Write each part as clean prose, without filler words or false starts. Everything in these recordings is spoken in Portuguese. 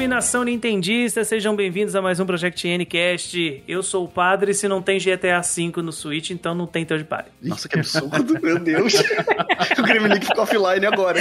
Salve, nação nintendista, sejam bem-vindos a mais um Project Ncast. Eu sou o Padre, se não tem GTA V no Switch, então não tem third party. Nossa, que absurdo, meu Deus. O Gremlin ficou offline agora.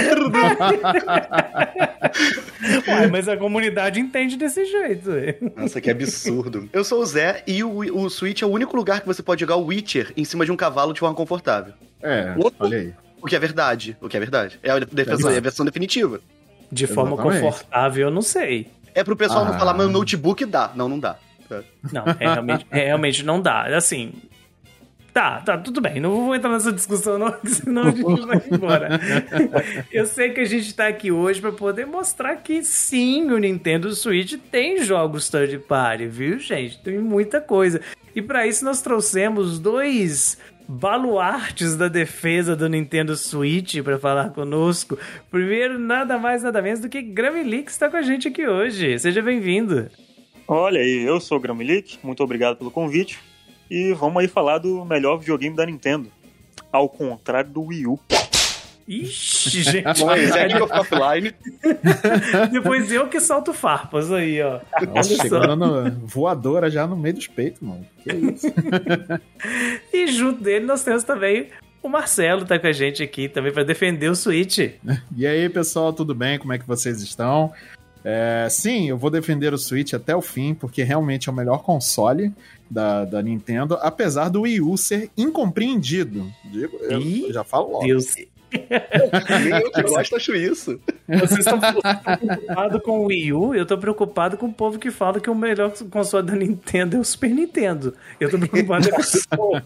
Ué, mas a comunidade entende desse jeito. Nossa, que absurdo. Eu sou o Zé e o Switch é o único lugar que você pode jogar o Witcher em cima de um cavalo de forma confortável. Olha aí. O que é verdade. É a versão definitiva. De forma confortável, eu não sei. É pro pessoal não falar, meu notebook dá. Não dá. Não, realmente não dá. Assim, tá, tudo bem. Não vou entrar nessa discussão não, senão a gente vai embora. Eu sei que a gente tá aqui hoje pra poder mostrar que sim, o Nintendo Switch tem jogos third party, viu, gente? Tem muita coisa. E pra isso nós trouxemos dois baluartes da defesa do Nintendo Switch para falar conosco. Primeiro, nada mais, nada menos do que Gramilic está com a gente aqui hoje. Seja bem-vindo. Olha aí, eu sou o Gramilic, muito obrigado pelo convite. E vamos aí falar do melhor videogame da Nintendo, ao contrário do Wii U. Ixi, gente. É que eu fico offline. Depois eu que solto farpas aí, ó. Nossa, chegando voadora já no meio dos peitos, mano. Que isso? E junto dele nós temos também o Marcelo, tá com a gente aqui também para defender o Switch. E aí, pessoal, tudo bem? Como é que vocês estão? Sim, eu vou defender o Switch até o fim, porque realmente é o melhor console da Nintendo, apesar do Wii U ser incompreendido. Eu já falo logo. Deus. Eu que gosto, acho isso. Vocês estão preocupados com o Wii U? Eu tô preocupado com o povo que fala que o melhor console da Nintendo é o Super Nintendo. Eu tô preocupado com esse povo.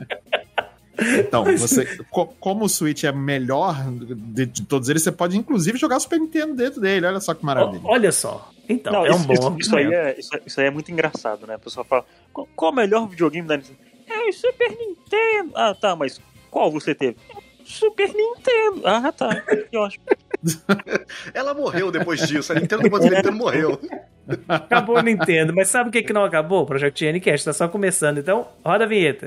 Então, como o Switch é melhor de todos eles, você pode inclusive jogar o Super Nintendo dentro dele. Olha só que maravilha. Olha só. Então, não, é um bom isso aí é muito engraçado, né? A pessoa fala, qual o melhor videogame da Nintendo? É o Super Nintendo. Ah, tá, mas qual você teve? Super Nintendo. Ah, tá. Que ótimo. Ela morreu depois disso. A Nintendo depois da Nintendo morreu. Acabou o Nintendo. Mas sabe o que não acabou? O Project Ncast tá só começando. Então, roda a vinheta.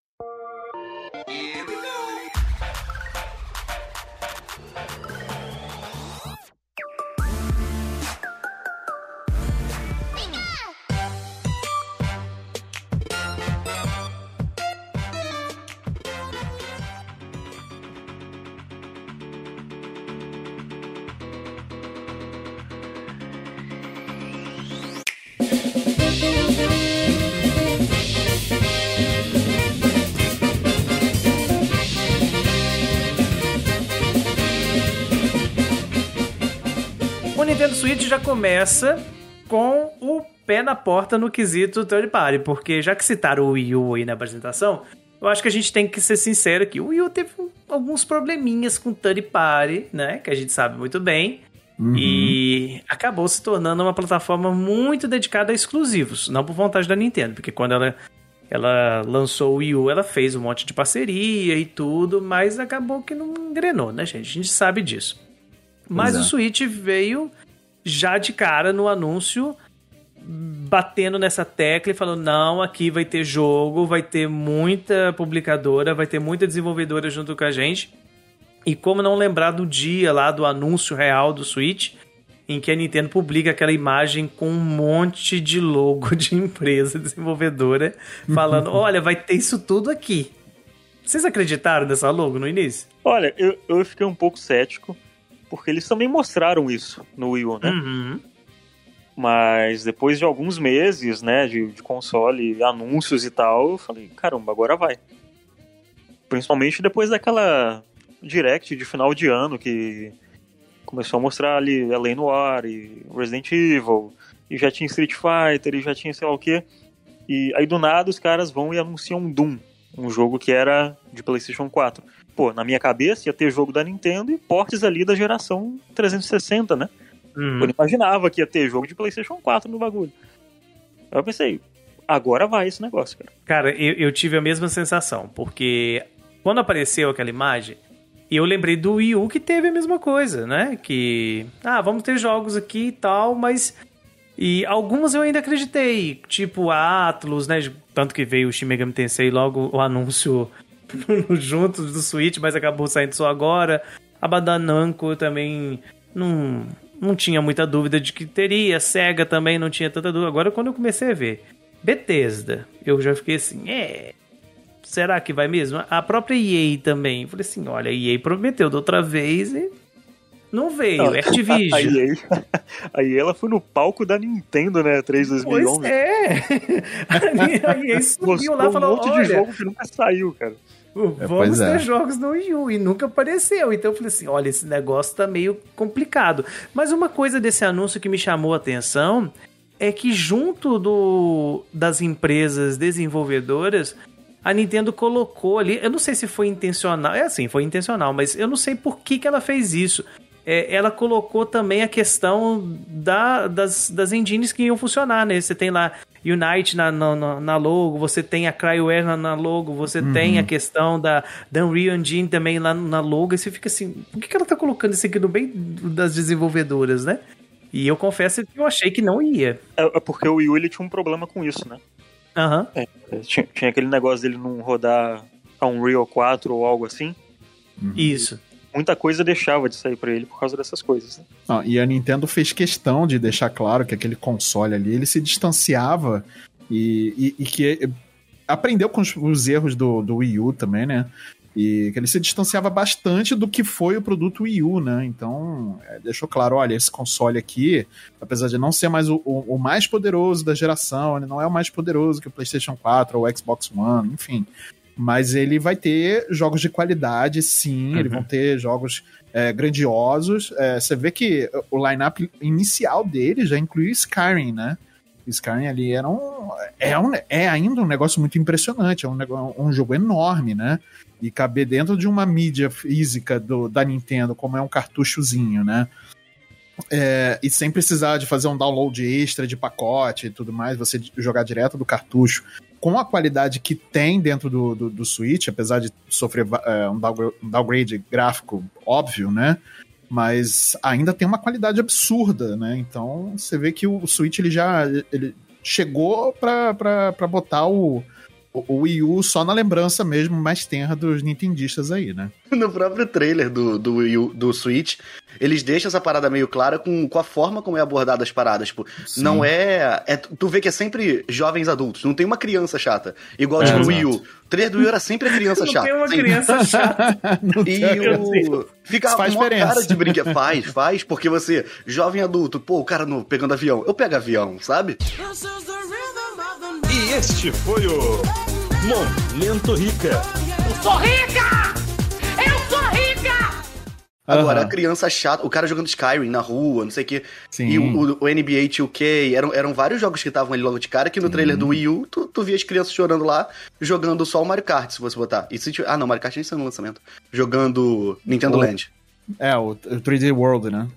O Nintendo Switch já começa com o pé na porta no quesito third party, porque já que citaram o Wii U aí na apresentação, eu acho que a gente tem que ser sincero aqui. O Wii U teve alguns probleminhas com third party, né, que a gente sabe muito bem, e acabou se tornando uma plataforma muito dedicada a exclusivos, não por vontade da Nintendo, porque quando ela lançou o Wii U, ela fez um monte de parceria e tudo, mas acabou que não engrenou, né, gente? A gente sabe disso. Mas o Switch veio já de cara no anúncio, batendo nessa tecla e falando, não, aqui vai ter jogo, vai ter muita publicadora, vai ter muita desenvolvedora junto com a gente. E como não lembrar do dia lá do anúncio real do Switch, em que a Nintendo publica aquela imagem com um monte de logo de empresa desenvolvedora, falando, olha, vai ter isso tudo aqui. Vocês acreditaram nessa logo no início? Olha, eu fiquei um pouco cético, porque eles também mostraram isso no Wii U, né? Mas depois de alguns meses, né, de console, anúncios e tal, eu falei, caramba, agora vai. Principalmente depois daquela Direct de final de ano, que começou a mostrar ali L.A. Noire e Resident Evil, e já tinha Street Fighter, e já tinha sei lá o quê. E aí do nada os caras vão e anunciam Doom, um jogo que era de PlayStation 4. Pô, na minha cabeça ia ter jogo da Nintendo e portes ali da geração 360, né? Eu não imaginava que ia ter jogo de PlayStation 4 no bagulho. Aí eu pensei, agora vai esse negócio, cara. Cara, eu tive a mesma sensação, porque quando apareceu aquela imagem, eu lembrei do Wii U que teve a mesma coisa, né? Que, vamos ter jogos aqui e tal, mas... E algumas eu ainda acreditei, tipo a Atlus, né? Tanto que veio o Shin Megami Tensei logo o anúncio junto do Switch, mas acabou saindo só agora. A Bandai Namco também não não tinha muita dúvida de que teria, Sega também não tinha tanta dúvida. Agora, quando eu comecei a ver Bethesda, eu já fiquei assim, será que vai mesmo? A própria EA também, eu falei assim, olha, a EA prometeu da outra vez e não veio, Activision. A EA ela foi no palco da Nintendo, né, 2011. Pois é, a EA subiu lá e falou, um monte de jogo que nunca saiu, cara. Vamos ter jogos no Wii U, e nunca apareceu. Então eu falei assim, olha, esse negócio tá meio complicado. Mas uma coisa desse anúncio que me chamou a atenção é que junto das empresas desenvolvedoras, a Nintendo colocou ali, eu não sei se foi intencional, foi intencional, mas eu não sei por que ela fez isso. Ela colocou também a questão das engines que iam funcionar, né? Você tem lá Unite na logo, você tem a Cryware na logo, você tem a questão da Unreal Engine também lá na logo, e você fica assim, por que ela tá colocando isso aqui no bem das desenvolvedoras, né? E eu confesso que eu achei que não ia. É porque o Wii U ele tinha um problema com isso, né? Aham. Tinha aquele negócio dele não rodar a Unreal 4 ou algo assim. Isso. Muita coisa deixava de sair pra ele por causa dessas coisas, né? E a Nintendo fez questão de deixar claro que aquele console ali, ele se distanciava e que aprendeu com os erros do Wii U também, né? E que ele se distanciava bastante do que foi o produto Wii U, né? Então, deixou claro, olha, esse console aqui, apesar de não ser mais o mais poderoso da geração, ele não é o mais poderoso que o PlayStation 4 ou o Xbox One, enfim. Mas ele vai ter jogos de qualidade, sim, eles vão ter jogos grandiosos. Você vê que o line-up inicial dele já incluiu Skyrim, né? Skyrim ali é ainda um negócio muito impressionante, é um jogo enorme, né? E caber dentro de uma mídia física da Nintendo, como é um cartuchozinho, né? E sem precisar de fazer um download extra de pacote e tudo mais, você jogar direto do cartucho, com a qualidade que tem dentro do Switch, apesar de sofrer um downgrade gráfico óbvio, né? Mas ainda tem uma qualidade absurda, né? Então você vê que o Switch ele chegou pra botar o Wii U só na lembrança mesmo mais tenra dos nintendistas aí, né? No próprio trailer do Wii U, do Switch, eles deixam essa parada meio clara com a forma como é abordada as paradas. Tipo, sim. Não tu vê que é sempre jovens adultos, não tem uma criança chata. Igual no Wii U. O trailer do Wii U era sempre a criança chata. Não tem uma criança chata. Fica faz uma diferença. cara de brinquedo. Faz, porque você, jovem adulto, o cara pegando avião. Eu pego avião, sabe? E este foi o Momento Rica. Eu sou rica! Eu sou rica! Agora, a criança chata, o cara jogando Skyrim na rua, não sei o que. Sim. E o NBA 2K, eram vários jogos que estavam ali logo de cara, que no trailer do Wii U, tu via as crianças chorando lá, jogando só o Mario Kart, se você botar. Não, Mario Kart nem saiu no lançamento. Jogando Nintendo Land. O 3D World, né?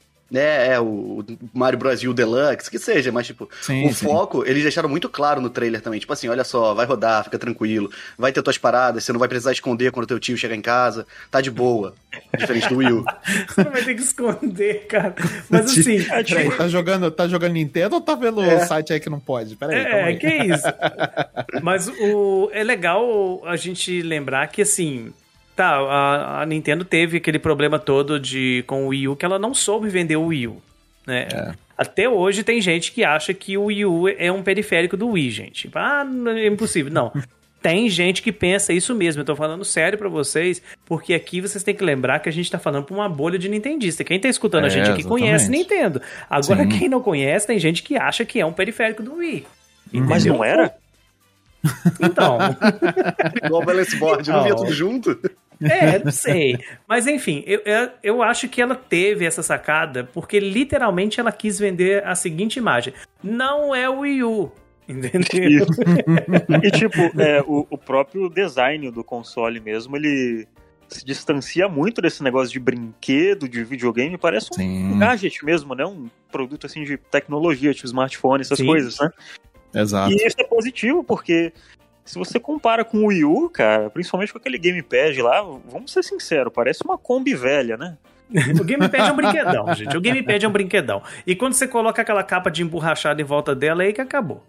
O Mario Bros. U Deluxe, que seja, mas tipo, foco, eles deixaram muito claro no trailer também, tipo assim, olha só, vai rodar, fica tranquilo, vai ter tuas paradas, você não vai precisar esconder quando teu tio chegar em casa, tá de boa, diferente do Wii U. Você não vai ter que esconder, cara, mas assim... Peraí, tá jogando Nintendo ou tá vendo o site aí que não pode? Peraí, que isso. Mas é legal a gente lembrar que, assim... a Nintendo teve aquele problema todo com o Wii U, que ela não soube vender o Wii U, né? Até hoje tem gente que acha que o Wii U é um periférico do Wii, gente. É impossível. Não. Tem gente que pensa isso mesmo. Eu tô falando sério pra vocês, porque aqui vocês têm que lembrar que a gente tá falando pra uma bolha de nintendista. Quem tá escutando a gente aqui conhece Nintendo. Agora, quem não conhece, tem gente que acha que é um periférico do Wii. Mas não era? Então. Igual o Balance Board, não via tudo junto? Não sei. Mas enfim, eu acho que ela teve essa sacada porque literalmente ela quis vender a seguinte imagem. Não é o Wii U. Entendeu? E tipo, o próprio design do console mesmo, ele se distancia muito desse negócio de brinquedo, de videogame. Parece um gadget mesmo, né? Um produto assim de tecnologia, tipo smartphone, essas coisas, né? Exato. E isso é positivo, porque se você compara com o Wii U, cara, principalmente com aquele gamepad lá, vamos ser sinceros, parece uma Kombi velha, né? O gamepad é um brinquedão, gente. O gamepad é um brinquedão. E quando você coloca aquela capa de emborrachada em volta dela, é aí que acabou.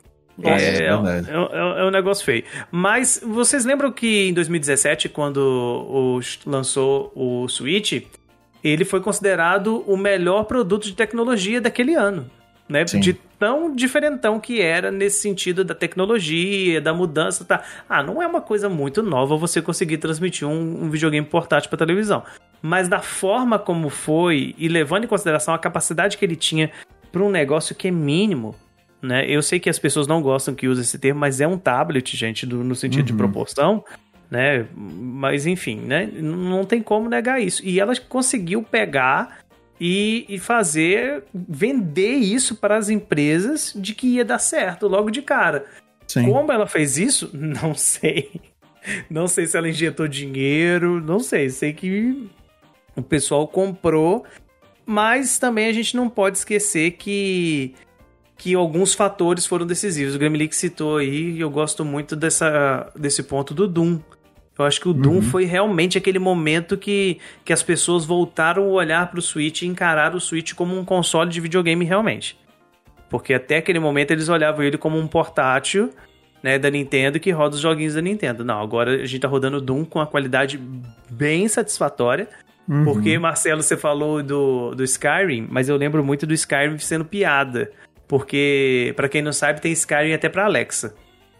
É um negócio feio. Mas vocês lembram que em 2017, quando lançou o Switch, ele foi considerado o melhor produto de tecnologia daquele ano, né? Sim. De tão diferentão que era nesse sentido da tecnologia, da mudança, tá? Não é uma coisa muito nova você conseguir transmitir um videogame portátil para televisão, mas da forma como foi e levando em consideração a capacidade que ele tinha para um negócio que é mínimo, né? Eu sei que as pessoas não gostam que use esse termo, mas é um tablet, gente, no sentido de proporção, né? Mas enfim, né? Não tem como negar isso. E ela conseguiu pegar e vender isso para as empresas de que ia dar certo logo de cara. Sim. Como ela fez isso? Não sei. Não sei se ela injetou dinheiro, não sei. Sei que o pessoal comprou, mas também a gente não pode esquecer que alguns fatores foram decisivos. O Gremlin citou aí, e eu gosto muito desse ponto do Doom. Eu acho que o Doom foi realmente aquele momento que as pessoas voltaram a olhar para o Switch e encararam o Switch como um console de videogame realmente. Porque até aquele momento eles olhavam ele como um portátil, né, da Nintendo que roda os joguinhos da Nintendo. Não, agora a gente tá rodando o Doom com uma qualidade bem satisfatória. Porque, Marcelo, você falou do Skyrim, mas eu lembro muito do Skyrim sendo piada. Porque, pra quem não sabe, tem Skyrim até pra Alexa.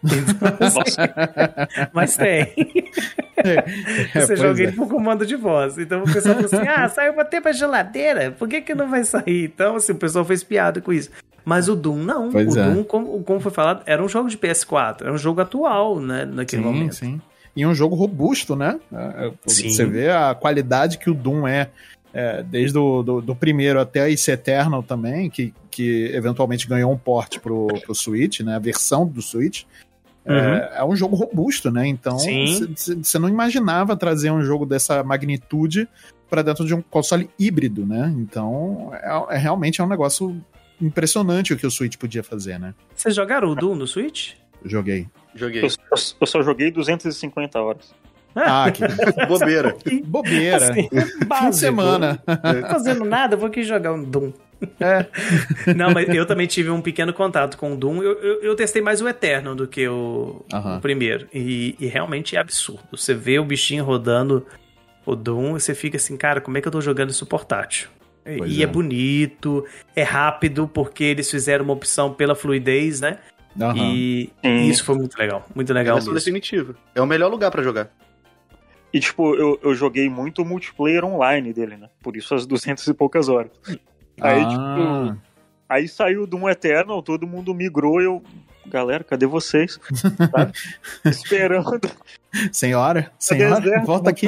Então, mas tem. Você joga ele por comando de voz. Então o pessoal falou assim: saiu bater pra geladeira, por que não vai sair? Então, assim, o pessoal fez piada com isso. Mas o Doom não. Doom, como foi falado, era um jogo de PS4, era um jogo atual, né, naquele momento. Sim. E um jogo robusto, né? Sim. Você vê a qualidade que o Doom desde do primeiro até Ace Eternal também, que eventualmente ganhou um port pro Switch, né? A versão do Switch. É um jogo robusto, né? Então, você não imaginava trazer um jogo dessa magnitude para dentro de um console híbrido, né? Então, realmente é um negócio impressionante o que o Switch podia fazer, né? Vocês jogaram o Doom no Switch? Joguei. Eu só joguei 250 horas. Que bobeira. Bobeira. Assim, fim de semana. Não tô fazendo nada, vou aqui jogar um Doom. Não, mas eu também tive um pequeno contato com o Doom. Eu testei mais o Eternal do que o primeiro. E realmente é absurdo. Você vê o bichinho rodando o Doom e você fica assim, cara, como é que eu tô jogando isso portátil? E é bonito, é rápido, porque eles fizeram uma opção pela fluidez, né? E isso foi muito legal. Muito legal mesmo. Definitivo. É o melhor lugar pra jogar. E, tipo, eu joguei muito o multiplayer online dele, né? Por isso as 200 e poucas horas. Aí, tipo... Aí saiu do Doom Eternal, todo mundo migrou galera, cadê vocês? Tá? Esperando. Senhora, volta aqui.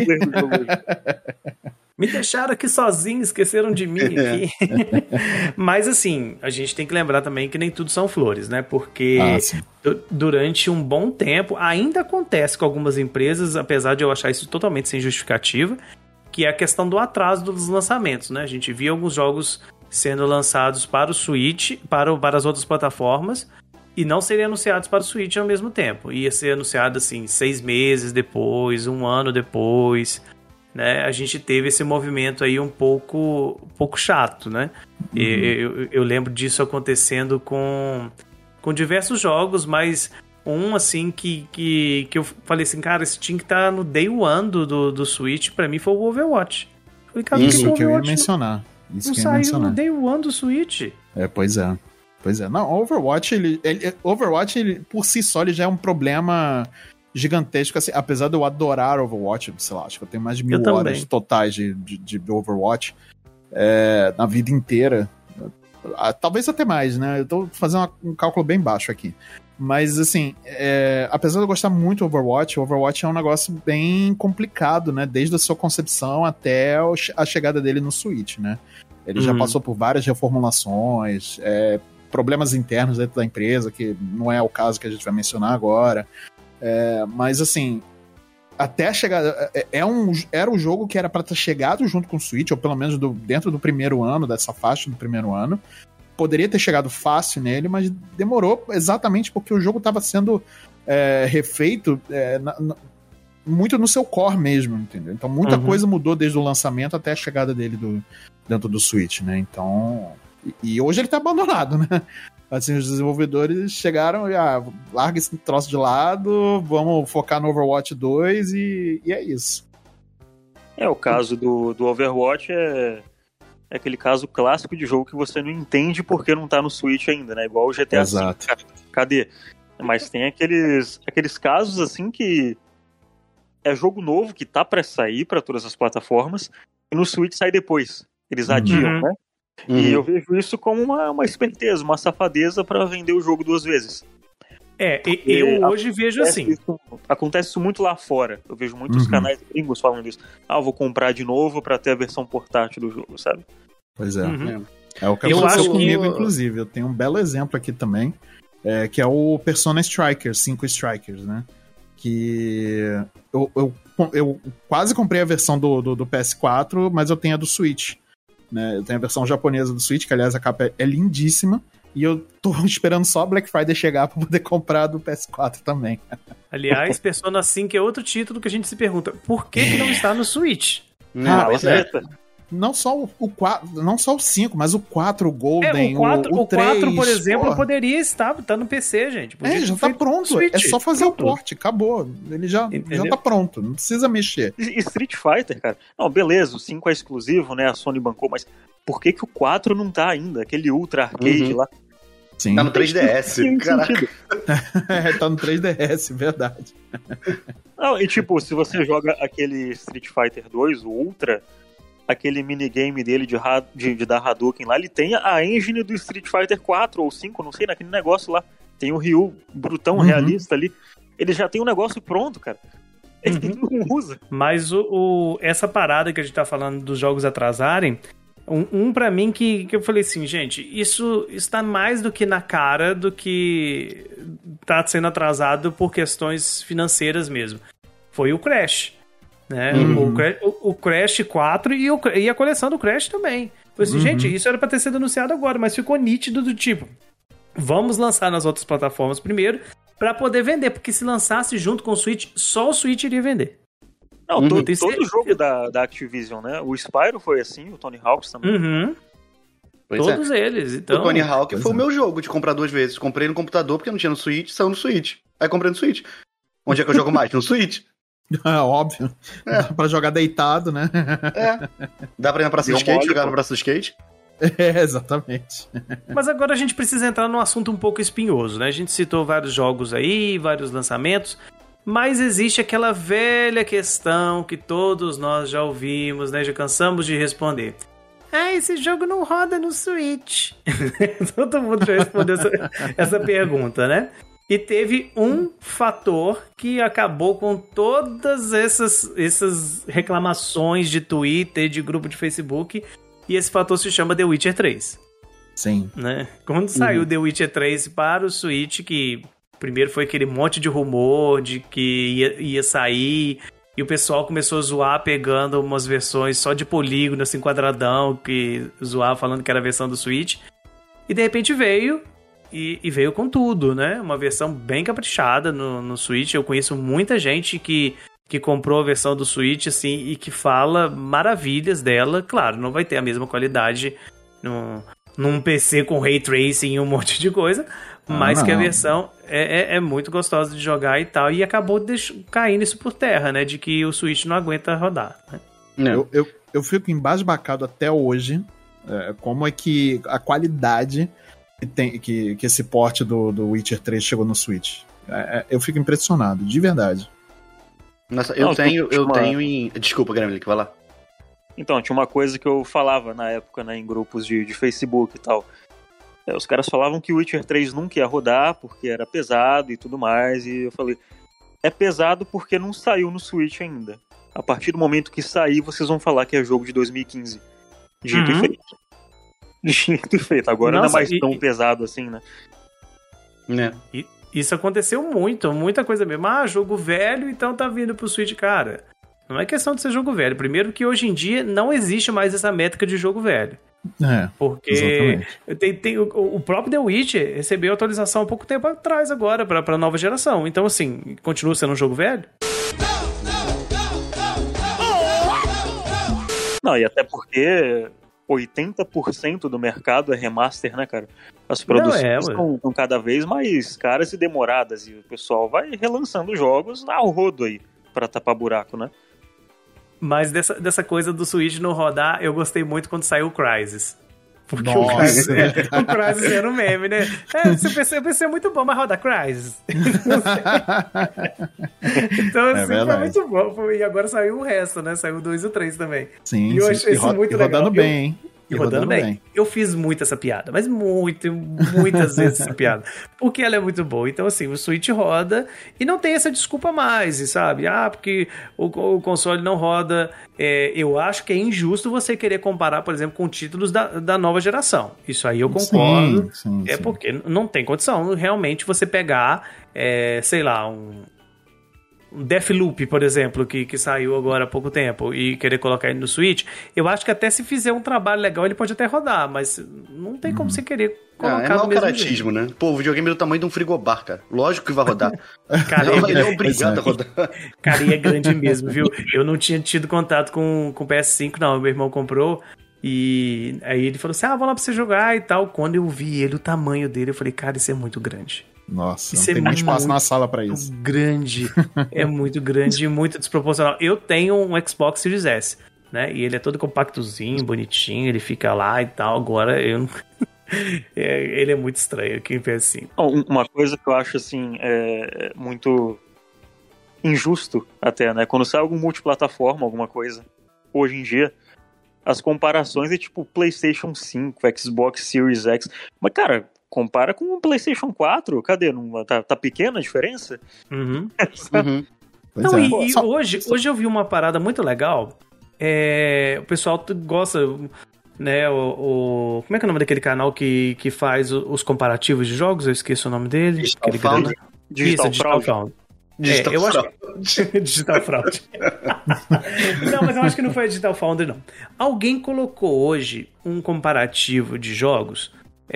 Me deixaram aqui sozinho, esqueceram de mim aqui. Mas assim, a gente tem que lembrar também que nem tudo são flores, né? Porque durante um bom tempo, ainda acontece com algumas empresas, apesar de eu achar isso totalmente sem justificativa, que é a questão do atraso dos lançamentos, né? A gente via alguns jogos sendo lançados para o Switch, para as outras plataformas, e não seriam anunciados para o Switch ao mesmo tempo. Ia ser anunciado assim 6 meses depois, 1 ano depois, né? A gente teve esse movimento aí um pouco chato, né? Eu lembro disso acontecendo com diversos jogos, mas um assim que eu falei assim, cara, esse tinha que estar no Day One do Switch, pra mim foi o Overwatch. Falei, cara, isso que eu ia mencionar. Não saiu no Day One do Switch. Pois é. Não, Overwatch, ele por si só, ele já é um problema gigantesco, assim, apesar de eu adorar Overwatch, sei lá, acho que eu tenho mais de 1000 horas totais de Overwatch na vida inteira. Talvez até mais, né? Eu tô fazendo um cálculo bem baixo aqui. Mas, assim, apesar de eu gostar muito do Overwatch é um negócio bem complicado, né? Desde a sua concepção até a chegada dele no Switch, né? Ele já passou por várias reformulações, problemas internos dentro da empresa, que não é o caso que a gente vai mencionar agora. Mas, assim, até a chegada... Era um jogo que era para ter chegado junto com o Switch, ou pelo menos dentro do primeiro ano, dessa faixa do primeiro ano. Poderia ter chegado fácil nele, mas demorou exatamente porque o jogo estava sendo refeito muito no seu core mesmo, entendeu? Então muita coisa mudou desde o lançamento até a chegada dele dentro do Switch, né? Então... E hoje ele tá abandonado, né? Assim, os desenvolvedores chegaram e larga esse troço de lado, vamos focar no Overwatch 2 e é isso. O caso do Overwatch é aquele caso clássico de jogo que você não entende porque não tá no Switch ainda, né? Igual o GTA V. Exato. Cadê? Mas tem aqueles casos assim que é jogo novo que tá pra sair pra todas as plataformas e no Switch sai depois. Eles adiam, né? E eu vejo isso como uma esperteza, uma safadeza pra vender o jogo 2 vezes. Eu hoje vejo assim. Acontece isso muito lá fora. Eu vejo muitos canais gringos falando isso. Eu vou comprar de novo pra ter a versão portátil do jogo, sabe? Pois é. É o que aconteceu comigo, inclusive. Eu tenho um belo exemplo aqui também, que é o Persona Strikers, 5 Strikers, né? Que eu quase comprei a versão do PS4, mas eu tenho a do Switch. Né? Eu tenho a versão japonesa do Switch, que aliás a capa é lindíssima. E eu tô esperando só a Black Friday chegar pra poder comprar do PS4 também. Aliás, Persona 5 é outro título que a gente se pergunta, por que não está no Switch? Não só o 4, não só o 5, mas o 4, o Golden, o 3, 4, por exemplo, poderia estar no PC, gente. Já tá pronto. É só fazer o port, acabou. Ele já tá pronto, não precisa mexer. Street Fighter, cara. Não, beleza, o 5 é exclusivo, né? A Sony bancou, mas por que o 4 não tá ainda? Aquele Ultra Arcade lá. Sim. Tá no 3DS, caraca. Tá no 3DS, verdade. Não, e tipo, se você joga aquele Street Fighter 2, o Ultra, aquele minigame dele de dar Hadouken lá, ele tem a engine do Street Fighter 4 ou 5, não sei, naquele negócio lá. Tem o Ryu brutão realista ali. Ele já tem um negócio pronto, cara. Ele não usa. Mas essa parada que a gente tá falando dos jogos atrasarem, pra mim que eu falei assim, gente, isso está mais do que na cara do que tá sendo atrasado por questões financeiras mesmo. Foi o Crash, né? O Crash 4 e a coleção do Crash também. Foi assim, gente, isso era pra ter sido anunciado agora, mas ficou nítido do tipo, vamos lançar nas outras plataformas primeiro pra poder vender, porque se lançasse junto com o Switch, só o Switch iria vender. Não, todo jogo da Activision, né? O Spyro foi assim, o Tony Hawk's também. Todos eles. Então... O Tony Hawk foi o meu jogo de comprar 2 vezes. Comprei no computador porque não tinha no Switch, saiu no Switch. Aí comprei no Switch. Onde é que eu jogo mais? No Switch. Óbvio. Dá pra jogar deitado, né? Dá pra ir na praça do skate, jogar na praça do skate? Exatamente. Mas agora a gente precisa entrar num assunto um pouco espinhoso, né? A gente citou vários jogos aí, vários lançamentos, mas existe aquela velha questão que todos nós já ouvimos, né? Já cansamos de responder. Esse jogo não roda no Switch. Todo mundo já respondeu essa pergunta, né? E teve um fator que acabou com todas essas reclamações de Twitter, de grupo de Facebook, e esse fator se chama The Witcher 3. Sim. Né? Quando saiu The Witcher 3 para o Switch, que primeiro foi aquele monte de rumor de que ia sair, e o pessoal começou a zoar pegando umas versões só de polígono, assim, quadradão, que zoava falando que era a versão do Switch. E de repente veio... E veio com tudo, né? Uma versão bem caprichada no Switch. Eu conheço muita gente que comprou a versão do Switch, assim, e que fala maravilhas dela. Claro, não vai ter a mesma qualidade num PC com Ray Tracing e um monte de coisa, mas que a versão é muito gostosa de jogar e tal. E acabou caindo isso por terra, né? De que o Switch não aguenta rodar, né? Eu fico embasbacado até hoje como é que a qualidade... que esse port do Witcher 3 chegou no Switch. Eu fico impressionado, de verdade. Nossa, eu tenho em... Desculpa, Gremlin, que vai lá. Então, tinha uma coisa que eu falava na época, né, em grupos de Facebook e tal. Os caras falavam que o Witcher 3 nunca ia rodar porque era pesado e tudo mais, e eu falei, é pesado porque não saiu no Switch ainda. A partir do momento que sair, vocês vão falar que é jogo de 2015. Dito e feito. Dito e feito. Agora não é mais tão pesado assim, né? Isso aconteceu muita coisa mesmo. Jogo velho, então tá vindo pro Switch. Cara, não é questão de ser jogo velho. Primeiro que hoje em dia não existe mais essa métrica de jogo velho. Porque o próprio The Witcher recebeu atualização há pouco tempo atrás agora pra nova geração. Então, assim, continua sendo um jogo velho? Não, e até porque 80% do mercado é remaster, né, cara? As produções estão cada vez mais caras e demoradas, e o pessoal vai relançando jogos ao rodo aí, pra tapar buraco, né? Mas dessa coisa do Switch não rodar, eu gostei muito quando saiu o Crysis. Porque Nossa. o Crysis era um meme, né? O PC é muito bom, mas roda Crysis. Então, assim, foi muito bom. E agora saiu o resto, né? Saiu o 2 e o 3 também. Sim, e eu achei isso muito legal. Rodando bem, hein? E rodando bem. Eu fiz muito essa piada, mas muitas vezes essa piada. Porque ela é muito boa. Então, assim, o Switch roda e não tem essa desculpa mais, sabe? Porque o console não roda. Eu acho que é injusto você querer comparar, por exemplo, com títulos da nova geração. Isso aí eu concordo. Sim. Porque não tem condição realmente você pegar, sei lá, um Deathloop, por exemplo, que saiu agora há pouco tempo, e querer colocar ele no Switch. Eu acho que até se fizer um trabalho legal, ele pode até rodar, mas não tem como você querer colocar no mesmo caratismo, né? Pô, o videogame é do tamanho de um frigobar, cara. Lógico que vai rodar. Cara, ele é obrigado a rodar. Cara, e é grande mesmo, viu? Eu não tinha tido contato com o PS5, não. Meu irmão comprou, e aí ele falou assim, vamos lá pra você jogar e tal. Quando eu vi ele, o tamanho dele, eu falei, cara, isso é muito grande. Nossa, não tem muito espaço na sala pra isso. É muito grande e muito desproporcional. Eu tenho um Xbox Series S, né? E ele é todo compactozinho, bonitinho, ele fica lá e tal. Agora eu não... ele é muito estranho, quem pensa assim. Uma coisa que eu acho assim muito injusto até, né? Quando sai algum multiplataforma, alguma coisa, hoje em dia, as comparações é tipo PlayStation 5, Xbox Series X. Mas, cara, compara com o PlayStation 4, cadê? Tá pequena a diferença? Uhum. Não, e hoje eu vi uma parada muito legal. O pessoal gosta, né? Como é que é o nome daquele canal que faz os comparativos de jogos? Eu esqueci o nome dele. Digital Found. Digital Fraud. Não, mas eu acho que não foi a Digital Foundry, não. Alguém colocou hoje um comparativo de jogos.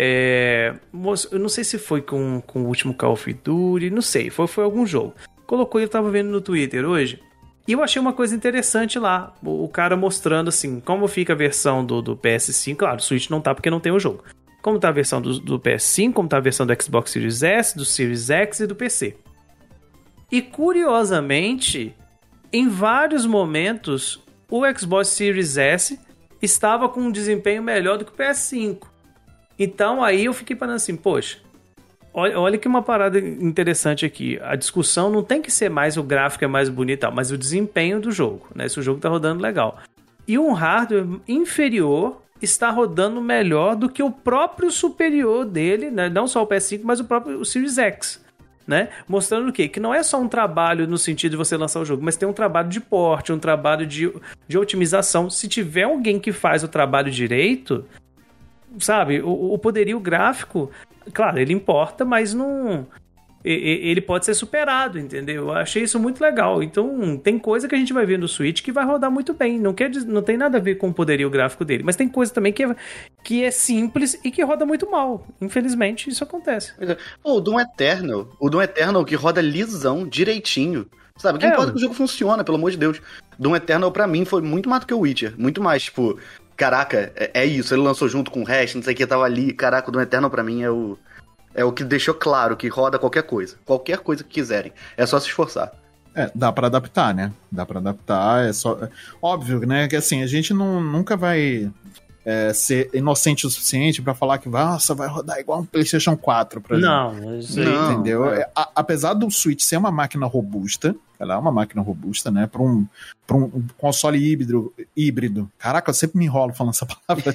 Eu não sei se foi com o último Call of Duty, não sei, foi algum jogo. Colocou e eu tava vendo no Twitter hoje. E eu achei uma coisa interessante lá. O cara mostrando assim, como fica a versão do PS5. Claro, o Switch não tá porque não tem o jogo. Como tá a versão do PS5, como tá a versão do Xbox Series S, do Series X e do PC. E curiosamente, em vários momentos, o Xbox Series S estava com um desempenho melhor do que o PS5. Então aí eu fiquei pensando assim, poxa, olha que uma parada interessante aqui. A discussão não tem que ser mais o gráfico é mais bonito, mas o desempenho do jogo, né? Se o jogo tá rodando legal. E um hardware inferior está rodando melhor do que o próprio superior dele, né? Não só o PS5, mas o Series X. Né? Mostrando o quê? Que não é só um trabalho no sentido de você lançar o jogo, mas tem um trabalho de porte, um trabalho de otimização. Se tiver alguém que faz o trabalho direito, sabe, o poderio gráfico, claro, ele importa, mas não... Ele pode ser superado, entendeu? Eu achei isso muito legal. Então, tem coisa que a gente vai ver no Switch que vai rodar muito bem. Não tem nada a ver com o poderio gráfico dele. Mas tem coisa também que é simples e que roda muito mal. Infelizmente, isso acontece. O Doom Eternal que roda lisão, direitinho. Sabe? Quem importa que o jogo funciona, pelo amor de Deus. Doom Eternal, pra mim, foi muito mais do que o Witcher. Muito mais, tipo... Caraca, é isso. Ele lançou junto com o resto, não sei o que, tava ali. Caraca, o Doom Eternal, pra mim, é o que deixou claro que roda qualquer coisa. Qualquer coisa que quiserem. É só se esforçar. Dá pra adaptar, né? Dá pra adaptar. É só... Óbvio, né? Que assim, a gente nunca vai ser inocente o suficiente pra falar que nossa, vai rodar igual um PlayStation 4, por exemplo. Não, isso aí. Não, entendeu? Apesar do Switch ser uma máquina robusta, ela é uma máquina robusta, né? Pra um console híbrido. Caraca, eu sempre me enrolo falando essa palavra.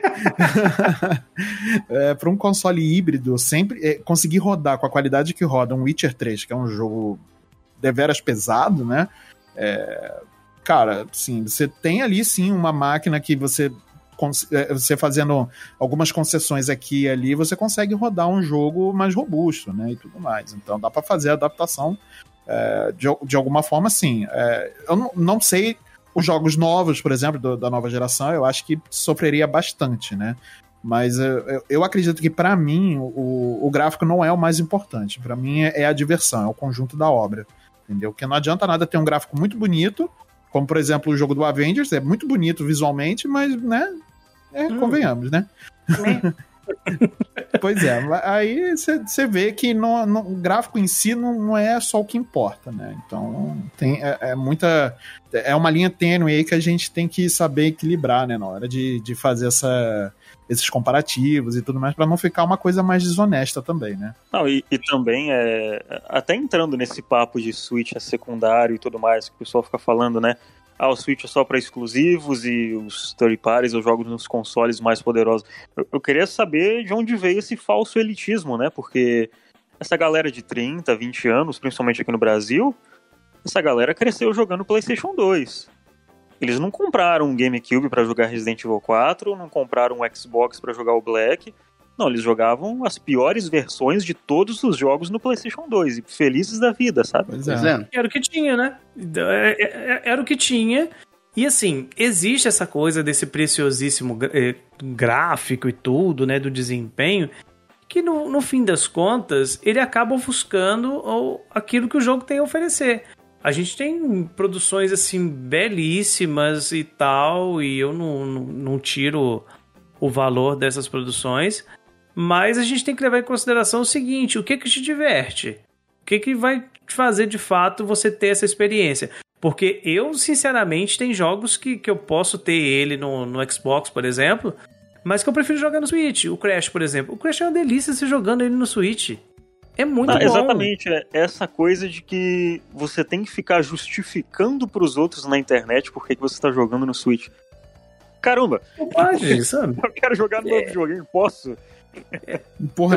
Para um console híbrido, sempre conseguir rodar com a qualidade que roda um Witcher 3, que é um jogo deveras pesado, né? Cara, sim, você tem ali sim uma máquina que você fazendo algumas concessões aqui e ali, você consegue rodar um jogo mais robusto, né? E tudo mais. Então dá para fazer a adaptação de alguma forma, sim. Eu não sei os jogos novos, por exemplo, da nova geração, eu acho que sofreria bastante, né? Mas eu acredito que, pra mim, o gráfico não é o mais importante. Pra mim, é a diversão, é o conjunto da obra, entendeu? Porque não adianta nada ter um gráfico muito bonito, como, por exemplo, o jogo do Avengers, é muito bonito visualmente, mas, né, convenhamos, né? Pois é, aí você vê que o gráfico em si não é só o que importa, né? Então é uma linha tênue aí que a gente tem que saber equilibrar, né? Na hora de fazer esses comparativos e tudo mais, para não ficar uma coisa mais desonesta também, né? Não, e também, até entrando nesse papo de Switch secundário e tudo mais, que o pessoal fica falando, né? O Switch é só para exclusivos e os third parties eu jogo nos consoles mais poderosos. Eu queria saber de onde veio esse falso elitismo, né? Porque essa galera de 30, 20 anos, principalmente aqui no Brasil, essa galera cresceu jogando PlayStation 2. Eles não compraram um GameCube para jogar Resident Evil 4, não compraram um Xbox para jogar o Black. Não, eles jogavam as piores versões de todos os jogos no PlayStation 2 e felizes da vida, sabe? Pois é. Era o que tinha, né? Era o que tinha. E assim, existe essa coisa desse preciosíssimo gráfico e tudo, né? Do desempenho, que no fim das contas, ele acaba ofuscando aquilo que o jogo tem a oferecer. A gente tem produções assim belíssimas e tal, e eu não tiro o valor dessas produções, mas a gente tem que levar em consideração o seguinte: o que te diverte? O que vai te fazer de fato você ter essa experiência? Porque eu, sinceramente, tem jogos que eu posso ter ele no Xbox, por exemplo, mas que eu prefiro jogar no Switch. O Crash, por exemplo. O Crash é uma delícia você jogando ele no Switch. É muito bom. Exatamente, essa coisa de que você tem que ficar justificando pros outros na internet por que você tá jogando no Switch. Caramba! Não pode, sabe? Eu quero jogar no meu videogame, posso? Porra,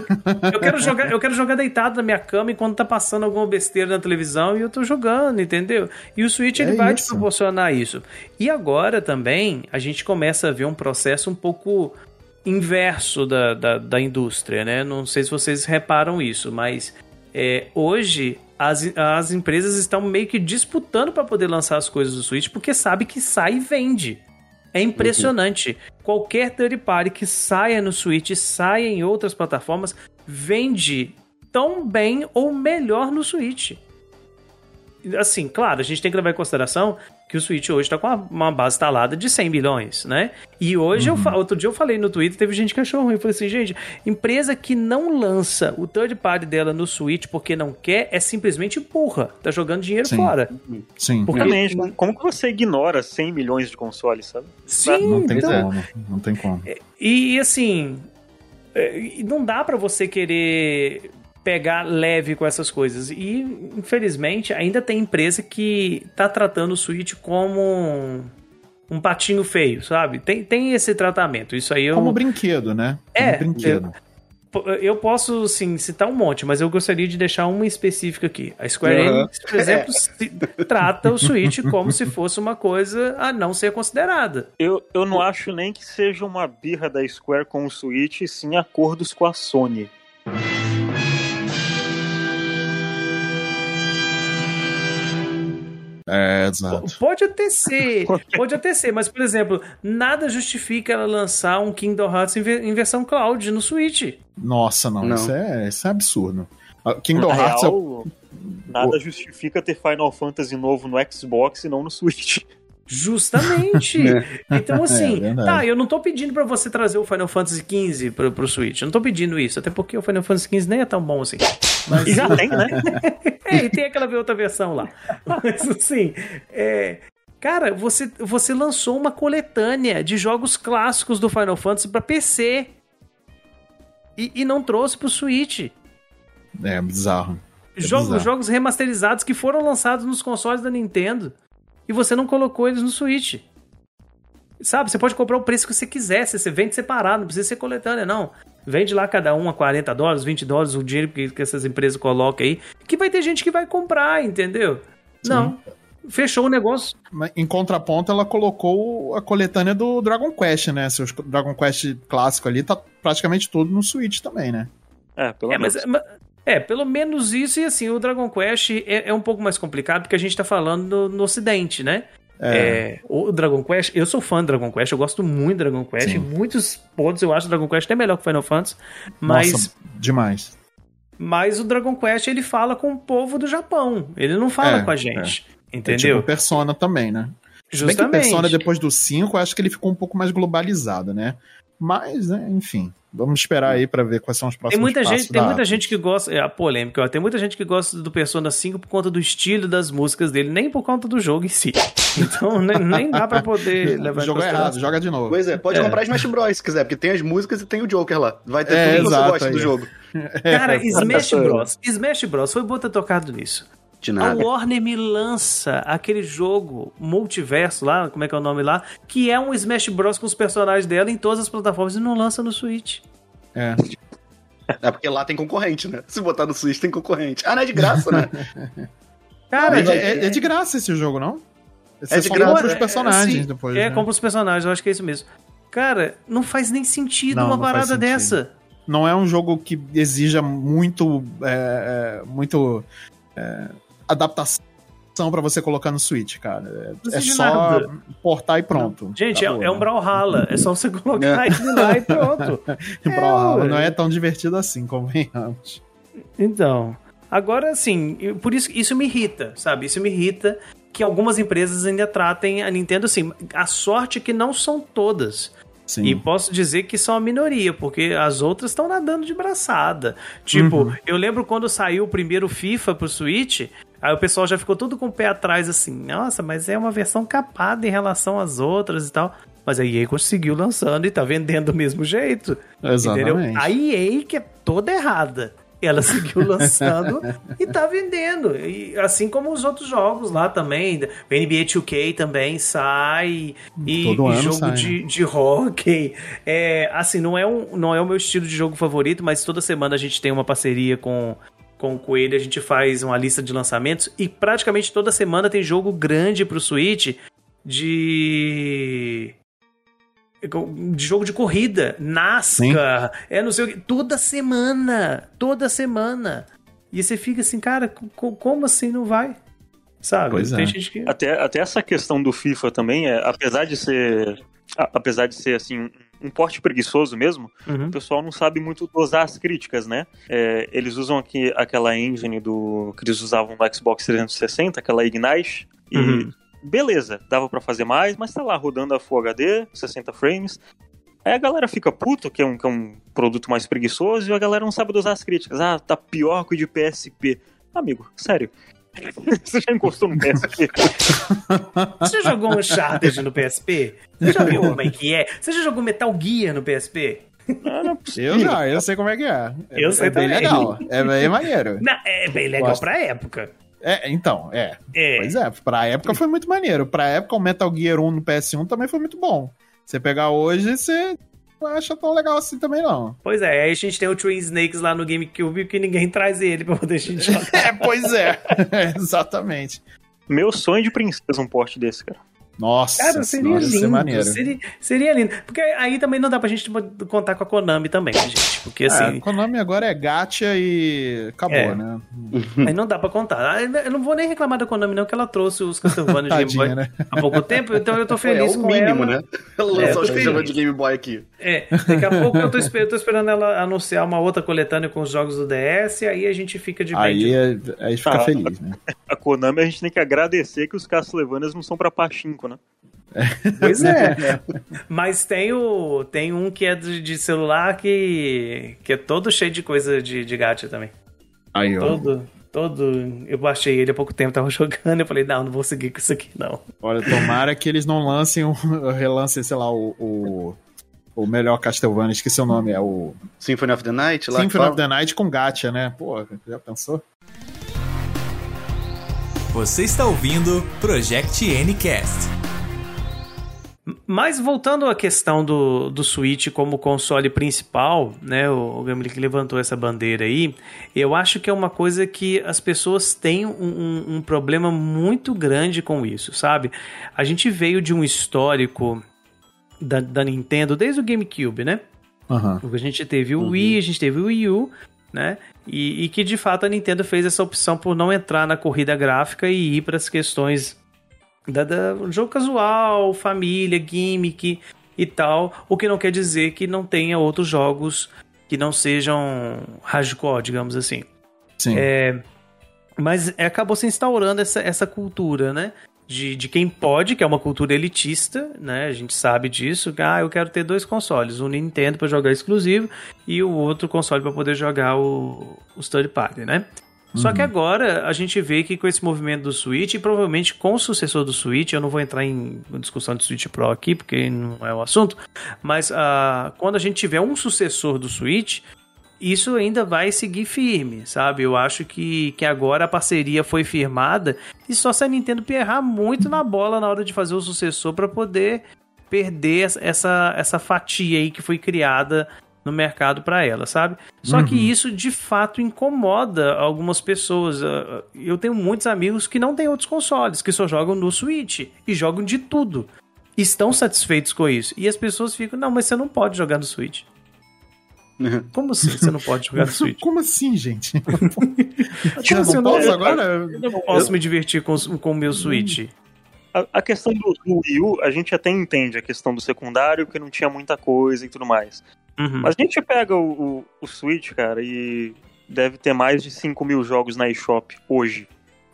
Eu quero jogar deitado na minha cama enquanto tá passando alguma besteira na televisão e eu tô jogando, entendeu? E o Switch ele vai te proporcionar isso. E agora também a gente começa a ver um processo um pouco inverso da indústria, né? Não sei se vocês reparam isso, mas hoje as empresas estão meio que disputando para poder lançar as coisas do Switch porque sabe que sai e vende. É impressionante. Qualquer third party que saia no Switch, saia em outras plataformas, vende tão bem ou melhor no Switch. Assim, claro, a gente tem que levar em consideração que o Switch hoje está com uma base instalada de 100 milhões, né? E hoje, outro dia eu falei no Twitter, teve gente que achou ruim. Eu falei assim, gente, empresa que não lança o third party dela no Switch porque não quer, é simplesmente burra. Tá jogando dinheiro fora. Sim. Porque, como que você ignora 100 milhões de consoles, sabe? Sim, não tem como. Não tem como. E assim, não dá pra você querer pegar leve com essas coisas. E, infelizmente, ainda tem empresa que tá tratando o Switch como um patinho feio, sabe? Tem esse tratamento. Isso aí como brinquedo, né? Como brinquedo. Eu posso, assim, citar um monte, mas eu gostaria de deixar uma específica aqui. A Square Enix, por exemplo, trata o Switch como se fosse uma coisa a não ser considerada. Eu não acho nem que seja uma birra da Square com o Switch, sim acordos com a Sony. Exato. Pode até ser, mas, por exemplo, nada justifica ela lançar um Kingdom Hearts em versão cloud no Switch. Nossa, não. Isso é absurdo. Kingdom Hearts nada justifica ter Final Fantasy novo no Xbox e não no Switch. Justamente. Então, assim, eu não tô pedindo pra você trazer o Final Fantasy XV pro Switch. Eu não tô pedindo isso, até porque o Final Fantasy XV nem é tão bom assim. Mas... E já tem, né? E tem aquela outra versão lá. Mas, assim, cara, você lançou uma coletânea de jogos clássicos do Final Fantasy pra PC e não trouxe pro Switch. É bizarro. Jogos remasterizados que foram lançados nos consoles da Nintendo. E você não colocou eles no Switch. Sabe, você pode comprar o preço que você quiser, você vende separado, não precisa ser coletânea, não. Vende lá cada um a $40, $20, o dinheiro que essas empresas colocam aí, que vai ter gente que vai comprar, entendeu? Sim. Não, fechou o negócio. Mas, em contraponto, ela colocou a coletânea do Dragon Quest, né? Seus Dragon Quest clássico ali, tá praticamente tudo no Switch também, né? Pelo menos. Pelo menos isso, e assim, o Dragon Quest é um pouco mais complicado, porque a gente tá falando no Ocidente, né? O Dragon Quest, eu sou fã do Dragon Quest, eu gosto muito do Dragon Quest, em muitos pontos eu acho o Dragon Quest até melhor que o Final Fantasy, mas... Nossa, demais. Mas o Dragon Quest, ele fala com o povo do Japão, ele não fala com a gente, entendeu? É tipo Persona também, né? Justamente. Se bem que Persona, depois do 5, eu acho que ele ficou um pouco mais globalizado, né? Mas, né, enfim, vamos esperar aí pra ver quais são os próximos passos. Tem muita gente que gosta, a polêmica, ó, tem muita gente que gosta do Persona 5 por conta do estilo das músicas dele, nem por conta do jogo em si. Então nem dá pra poder levar o jogo é errado, joga de novo. Pois é, pode comprar Smash Bros se quiser, porque tem as músicas e tem o Joker lá. Vai ter tudo que você gosta do jogo. Cara, Smash Bros foi bom ter tocado nisso. De nada. A Warner me lança aquele jogo multiverso lá, como é que é o nome lá, que é um Smash Bros com os personagens dela em todas as plataformas e não lança no Switch. É porque lá tem concorrente, né? Se botar no Switch tem concorrente. Ah, não é de graça, né? Cara, é de graça esse jogo, não? Você de graça compra os personagens sim, depois. Né? Compra os personagens, eu acho que é isso mesmo. Cara, não faz nem sentido uma parada dessa. Não é um jogo que exija muito adaptação pra você colocar no Switch, cara. É só portar e pronto. Gente, é um Brawlhalla. É só você colocar ele lá e pronto. Brawlhalla não é tão divertido assim, convenhamos. Então, agora assim, por isso me irrita, sabe? Isso me irrita que algumas empresas ainda tratem a Nintendo assim. A sorte é que não são todas. Sim. E posso dizer que são a minoria, porque as outras estão nadando de braçada. Tipo, eu lembro quando saiu o primeiro FIFA pro Switch, aí o pessoal já ficou todo com o pé atrás assim, nossa, mas é uma versão capada em relação às outras e tal. Mas a EA conseguiu lançando e tá vendendo do mesmo jeito. Exatamente. Entendeu? A EA que é toda errada. Ela seguiu lançando e tá vendendo. E assim como os outros jogos lá também. O NBA 2K também sai. E jogo sai, de hockey. Assim, não é o meu estilo de jogo favorito, mas toda semana a gente tem uma parceria com o Coelho. A gente faz uma lista de lançamentos. E praticamente toda semana tem jogo grande pro Switch de jogo de corrida, NASCAR, não sei o que, toda semana. E você fica assim, cara, como assim não vai? Sabe? Pois tem gente que... Até essa questão do FIFA também, apesar de ser assim, um porte preguiçoso mesmo, o pessoal não sabe muito dosar as críticas, né? Eles usam aquela engine que eles usavam no Xbox 360, aquela Ignite, e beleza, dava pra fazer mais, mas tá lá rodando a Full HD, 60 frames. Aí a galera fica puto, que é um produto mais preguiçoso, e a galera não sabe dosar as críticas. Ah, tá pior que o de PSP. Amigo, sério. Você já encostou no PSP? Você já jogou Uncharted no PSP? Você já viu como é que é? Você já jogou Metal Gear no PSP? Eu sei como é que é. Eu sei bem também. Legal. É bem maneiro. Não, é bem legal pra época. Pois é, pra época foi muito maneiro. Pra época o Metal Gear 1 no PS1 também foi muito bom. Você pegar hoje, você não acha tão legal assim também, não. Pois é, aí a gente tem o Twin Snakes lá no GameCube que ninguém traz ele pra poder a gente jogar. Pois é. Exatamente. Meu sonho de princesa um porte desse, cara. Nossa, cara, seria lindo. Maneiro. Seria lindo. Porque aí também não dá pra gente contar com a Konami também, gente. Porque assim. A Konami agora é gacha e acabou, né? Aí não dá pra contar. Eu não vou nem reclamar da Konami, não, que ela trouxe os Castlevania de Game Boy há pouco tempo, então eu tô feliz com mínimo, ela. Né? Ela lançou os Castlevania de Game Boy aqui. Daqui a pouco eu tô esperando ela anunciar uma outra coletânea com os jogos do DS, e aí a gente fica de bem. Aí fica feliz, né? A Konami a gente tem que agradecer que os Castlevanias não são pra Pachinko, né? Pois é. Mas tem um que é de celular que é todo cheio de coisa de gacha também. Aí, ó. Todo. Eu baixei ele há pouco tempo, tava jogando, eu falei, não vou seguir com isso aqui, não. Olha, tomara que eles não relancem, sei lá, o melhor Castlevania, esqueci o nome, é o... Symphony of the Night? Lá Symphony of the Night com gacha, né? Pô, já pensou? Você está ouvindo Project Ncast. Mas voltando à questão do Switch como console principal, né, o Gamelic levantou essa bandeira aí, eu acho que é uma coisa que as pessoas têm um problema muito grande com isso, sabe? A gente veio de um histórico da Nintendo desde o GameCube, né? A gente teve o Wii, a gente teve o Wii U, né? E que de fato a Nintendo fez essa opção por não entrar na corrida gráfica e ir para as questões do jogo casual, família, gimmick e tal, o que não quer dizer que não tenha outros jogos que não sejam hardcore, digamos assim. Sim. Mas acabou se instaurando essa cultura, né? de quem pode, que é uma cultura elitista, né? A gente sabe disso. Eu quero ter 2 consoles, um Nintendo para jogar exclusivo e o outro console para poder jogar os third party, né? Só que agora a gente vê que com esse movimento do Switch, e provavelmente com o sucessor do Switch, eu não vou entrar em discussão de Switch Pro aqui, porque não é o assunto, mas quando a gente tiver um sucessor do Switch, isso ainda vai seguir firme, sabe? Eu acho que agora a parceria foi firmada e só se a Nintendo errar muito na bola na hora de fazer o sucessor para poder perder essa fatia aí que foi criada no mercado para ela, sabe? Só que isso de fato incomoda algumas pessoas. Eu tenho muitos amigos que não têm outros consoles, que só jogam no Switch e jogam de tudo. Estão satisfeitos com isso. E as pessoas ficam, não, mas você não pode jogar no Switch. Como assim você não pode jogar no Switch? Como assim, gente? Como assim, eu não posso agora? Eu não posso me divertir com o meu Switch. A questão do Wii U, a gente até entende a questão do secundário, porque não tinha muita coisa e tudo mais. Mas a gente pega o Switch, cara, e deve ter mais de 5 mil jogos na eShop hoje.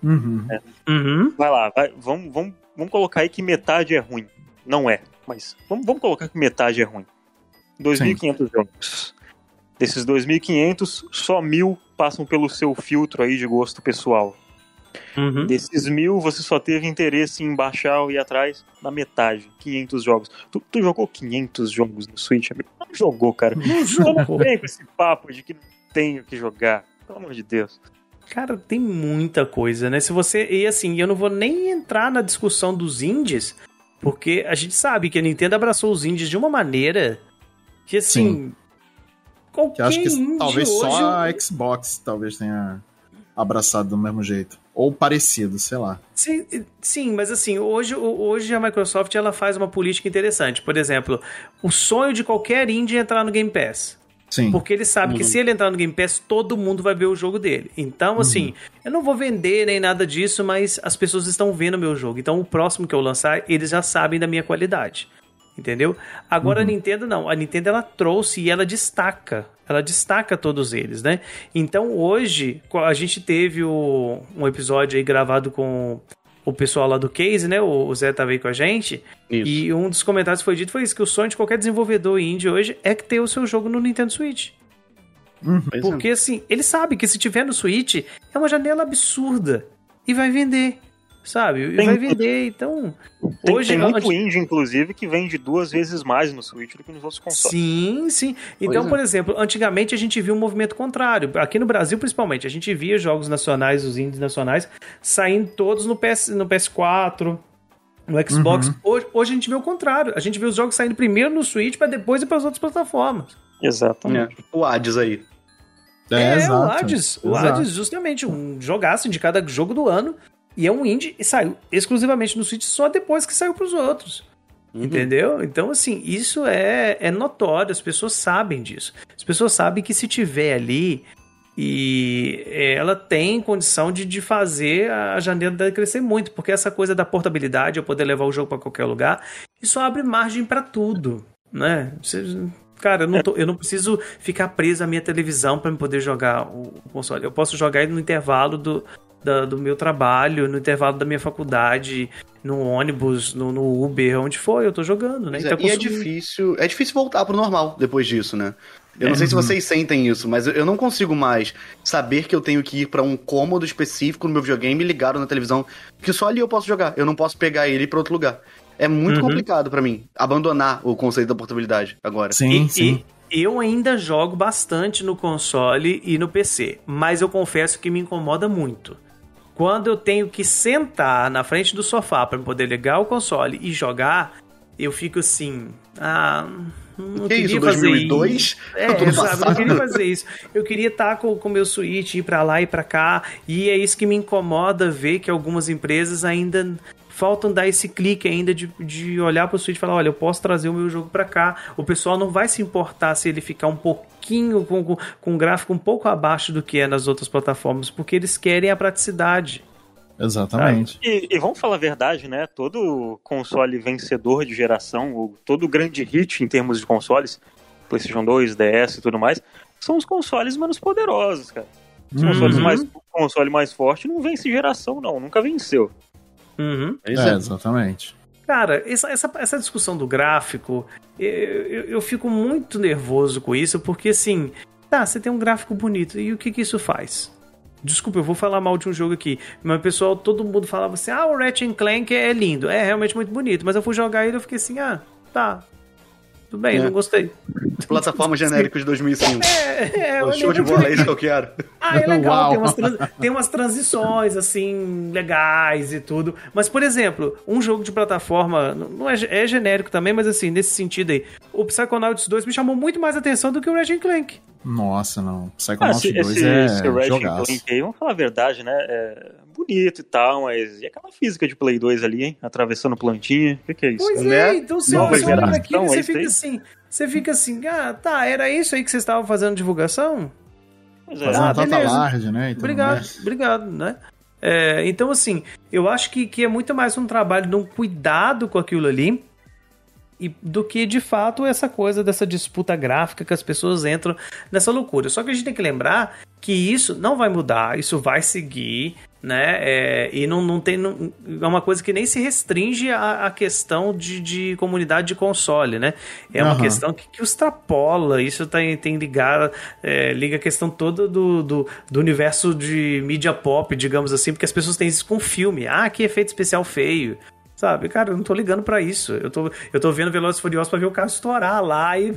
Vai lá, vamos colocar aí que metade é ruim. Não é, mas vamos colocar que metade é ruim. 2.500 jogos. Desses 2.500, só 1.000 passam pelo seu filtro aí de gosto pessoal. Desses 1.000, você só teve interesse em baixar ou ir atrás na metade, 500 jogos. Tu jogou 500 jogos no Switch, amigo? Não jogou, cara. Não vem com esse papo de que não tenho que jogar. Pelo amor de Deus. Cara, tem muita coisa, né? E assim, eu não vou nem entrar na discussão dos indies, porque a gente sabe que a Nintendo abraçou os indies de uma maneira que, assim... Eu acho que talvez hoje... só a Xbox talvez tenha abraçado do mesmo jeito. Ou parecido, sei lá. Sim, mas assim, hoje a Microsoft ela faz uma política interessante. Por exemplo, o sonho de qualquer indie é entrar no Game Pass. Sim. Porque ele sabe que se ele entrar no Game Pass, todo mundo vai ver o jogo dele. Então, assim, eu não vou vender nem nada disso, mas as pessoas estão vendo o meu jogo. Então, o próximo que eu lançar, eles já sabem da minha qualidade. Entendeu? Agora a Nintendo não. A Nintendo ela trouxe e ela destaca. Ela destaca todos eles, né? Então hoje a gente teve um episódio aí gravado com o pessoal lá do Case, né? O Zé tava aí com a gente. Isso. E um dos comentários que foi dito foi isso, que o sonho de qualquer desenvolvedor indie hoje é ter o seu jogo no Nintendo Switch. Porque assim, ele sabe que se tiver no Switch é uma janela absurda e vai vender. Sabe? E vai vender, então... Tem muito indie, inclusive, que vende 2 vezes mais no Switch do que nos outros consoles. Sim. Então, por exemplo, antigamente a gente viu um movimento contrário. Aqui no Brasil, principalmente, a gente via jogos nacionais, os indies nacionais, saindo todos no PS4, no Xbox. Hoje a gente vê o contrário. A gente vê os jogos saindo primeiro no Switch para depois ir para as outras plataformas. Exatamente. O Hades aí. Exato. O Hades, justamente, um jogaço de cada jogo do ano. E é um indie e saiu exclusivamente no Switch só depois que saiu pros outros. Entendeu? Então, assim, isso é notório, as pessoas sabem disso. As pessoas sabem que se tiver ali, e ela tem condição de fazer a janela dela crescer muito, porque essa coisa da portabilidade, eu poder levar o jogo para qualquer lugar, isso abre margem para tudo, né? Cara, eu não preciso ficar preso à minha televisão para poder jogar o console. Eu posso jogar ele no intervalo do meu trabalho, no intervalo da minha faculdade, no ônibus, no Uber, onde for, eu tô jogando, né? Então, e é difícil voltar pro normal depois disso, né? Eu não sei se vocês sentem isso, mas eu não consigo mais saber que eu tenho que ir pra um cômodo específico no meu videogame ligado na televisão, que só ali eu posso jogar. Eu não posso pegar ele e ir pra outro lugar. É muito complicado pra mim abandonar o conceito da portabilidade agora. Sim. Eu ainda jogo bastante no console e no PC, mas eu confesso que me incomoda muito. Quando eu tenho que sentar na frente do sofá para poder ligar o console e jogar, eu fico assim... não que queria isso, fazer 2002? Isso. Sabe, não queria fazer isso. Eu queria estar com o meu Switch, ir pra lá e pra cá, e é isso que me incomoda ver que algumas empresas ainda... faltam dar esse clique ainda de olhar pro Switch e falar, olha, eu posso trazer o meu jogo pra cá. O pessoal não vai se importar se ele ficar um pouquinho com um gráfico um pouco abaixo do que é nas outras plataformas, porque eles querem a praticidade. Exatamente. E vamos falar a verdade, né? Todo console vencedor de geração, ou todo grande hit em termos de consoles, PlayStation 2, DS e tudo mais, são os consoles menos poderosos, cara. Os consoles console mais forte não vence geração, não. Nunca venceu. Uhum. Exatamente. Cara, essa discussão do gráfico, eu fico muito nervoso com isso, porque assim, tá, você tem um gráfico bonito, e o que isso faz? Desculpa, eu vou falar mal de um jogo aqui, mas pessoal, todo mundo falava assim, o Ratchet & Clank é lindo, é realmente muito bonito, mas eu fui jogar ele e eu fiquei assim, tá, tudo bem, não gostei. Plataforma genérica de 2005. O show de bola, é isso que eu quero. É legal, tem umas transições, assim, legais e tudo. Mas, por exemplo, um jogo de plataforma, não é genérico também, mas assim, nesse sentido aí, o Psychonauts 2 me chamou muito mais atenção do que o Ratchet & Clank. Nossa, não. Psychonauts 2 é jogaço. Clank aí, vamos falar a verdade, né? É bonito e tal, mas e aquela física de Play 2 ali, hein? Atravessando plantinha, o que é isso? Pois né? Então você olha aquilo e você fica assim, tá, era isso aí que vocês estavam fazendo divulgação? Pois é. Fazendo tanta large, né? Então, Obrigado, né? Então, assim, eu acho que é muito mais um trabalho de um cuidado com aquilo ali, do que, de fato, essa coisa dessa disputa gráfica que as pessoas entram nessa loucura. Só que a gente tem que lembrar que isso não vai mudar, isso vai seguir, né? E não tem... é uma coisa que nem se restringe à questão de comunidade de console, né? É uma questão que extrapola, isso tem liga a questão toda do universo de mídia pop, digamos assim, porque as pessoas têm isso com filme. Que efeito especial feio. Sabe, cara, eu não tô ligando pra isso. Eu tô vendo Velozes e Furiosos pra ver o carro estourar lá e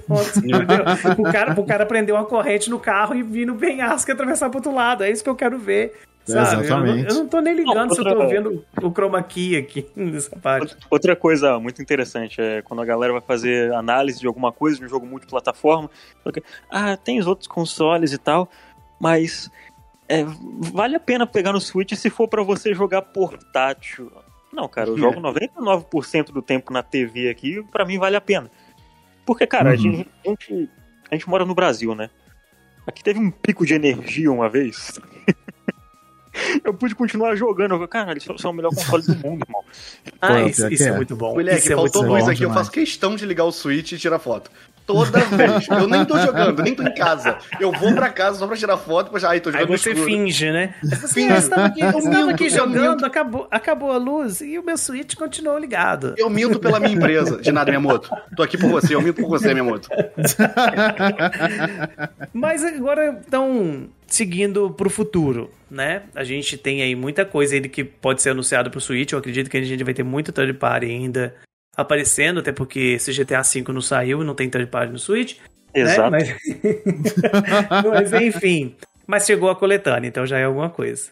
o cara prender uma corrente no carro e vir no penhasco e atravessar pro outro lado. É isso que eu quero ver. Sabe? Exatamente. Eu não tô nem ligando se eu tô vendo o chroma key aqui nessa parte. Outra coisa muito interessante é quando a galera vai fazer análise de alguma coisa, de um jogo multiplataforma. Tem os outros consoles e tal, mas vale a pena pegar no Switch se for pra você jogar portátil. Não, cara, eu jogo 99% do tempo na TV aqui, pra mim vale a pena. Porque, cara, a gente mora no Brasil, né? Aqui teve um pico de energia uma vez. Eu pude continuar jogando. Cara, isso é o melhor console do mundo, irmão. Isso é muito bom. Moleque, faltou luz aqui, eu faço questão de ligar o Switch e tirar foto. Toda vez. Eu nem tô jogando, nem tô em casa. Eu vou pra casa só pra tirar foto, tô jogando. Aí você finge, né? Eu estava aqui jogando, acabou a luz e o meu Switch continuou ligado. Eu minto pela minha empresa. De nada, Miyamoto. Tô aqui por você, eu minto por você, Miyamoto. Mas agora, então, seguindo pro futuro, né? A gente tem aí muita coisa ainda que pode ser anunciado pro Switch. Eu acredito que a gente vai ter muito third party ainda aparecendo, até porque esse GTA V não saiu e não tem third party no Switch. Exato. Né? Mas enfim. Mas chegou a coletânea, então já é alguma coisa.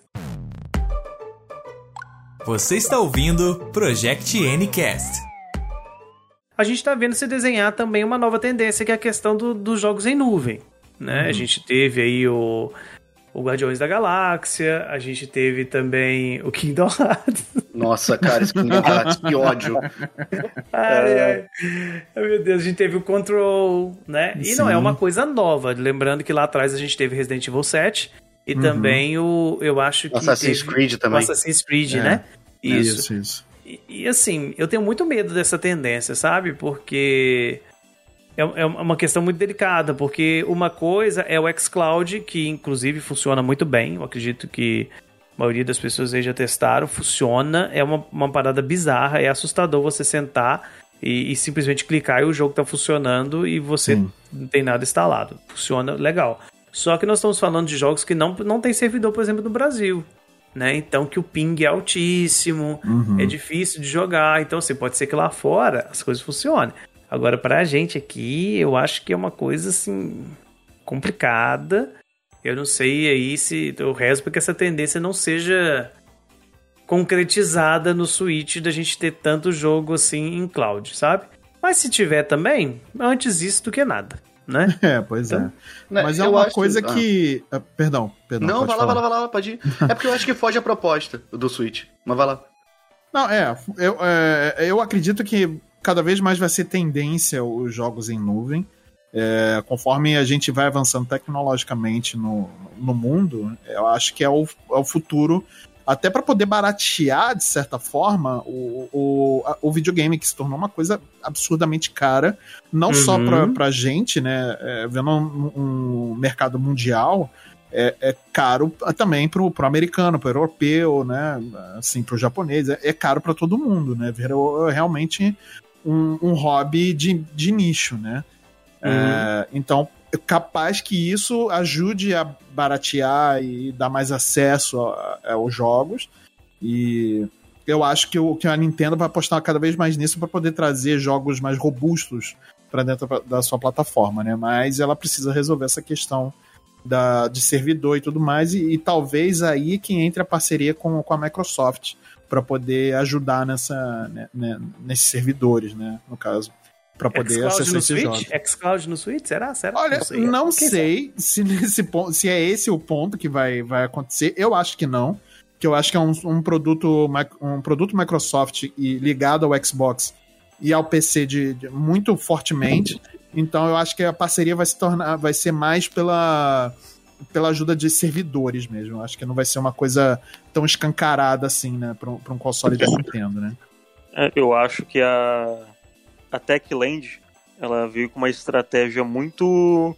Você está ouvindo Project Ncast. A gente está vendo se desenhar também uma nova tendência, que é a questão dos jogos em nuvem. Né? A gente teve aí o Guardiões da Galáxia, a gente teve também o Kingdom Hearts. Nossa, cara, esse Kingdom Hearts, que ódio. Ai, meu Deus, a gente teve o Control, né? E não é uma coisa nova, lembrando que lá atrás a gente teve Resident Evil 7 e também eu acho que Assassin's Creed também. Assassin's Creed, né? Isso. E assim, eu tenho muito medo dessa tendência, sabe? Porque é uma questão muito delicada, porque uma coisa é o xCloud, que inclusive funciona muito bem, eu acredito que a maioria das pessoas aí já testaram, funciona, é uma parada bizarra, é assustador você sentar e simplesmente clicar e o jogo tá funcionando e você não tem nada instalado, funciona legal. Só que nós estamos falando de jogos que não tem servidor, por exemplo, no Brasil, né? Então que o ping é altíssimo, é difícil de jogar, então assim, pode ser que lá fora as coisas funcionem. Agora, pra gente aqui, eu acho que é uma coisa, assim, complicada. Eu não sei aí se eu rezo porque essa tendência não seja concretizada no Switch da gente ter tanto jogo, assim, em cloud, sabe? Mas se tiver também, antes isso do que nada, né? Pois então, Mas é uma coisa que... Perdão. Não, vai lá, pode ir. É porque eu acho que foge a proposta do Switch, mas vai lá. Não, eu acredito que cada vez mais vai ser tendência os jogos em nuvem. Conforme a gente vai avançando tecnologicamente no mundo, eu acho que é o futuro, até para poder baratear, de certa forma, o videogame, que se tornou uma coisa absurdamente cara, não só pra gente, né? Vendo um mercado mundial, é caro também pro americano, pro europeu, né? Assim, pro japonês, é caro para todo mundo, né? Virou realmente um hobby de nicho, né? Então, capaz que isso ajude a baratear e dar mais acesso aos jogos. E eu acho que a Nintendo vai apostar cada vez mais nisso para poder trazer jogos mais robustos para dentro da sua plataforma, né? Mas ela precisa resolver essa questão de servidor e tudo mais, e talvez aí que entre a parceria com a Microsoft para poder ajudar nesses servidores, né? No caso, para poder acessar esses jogos. xCloud no Switch? Será? Olha, não sei se é esse o ponto que vai acontecer. Eu acho que não, que eu acho que é um produto Microsoft e ligado ao Xbox e ao PC muito fortemente. Então eu acho que a parceria vai ser mais pela ajuda de servidores mesmo. Eu acho que não vai ser uma coisa tão escancarada assim, né, para um console da Nintendo, né? Eu acho que a Techland, ela veio com uma estratégia muito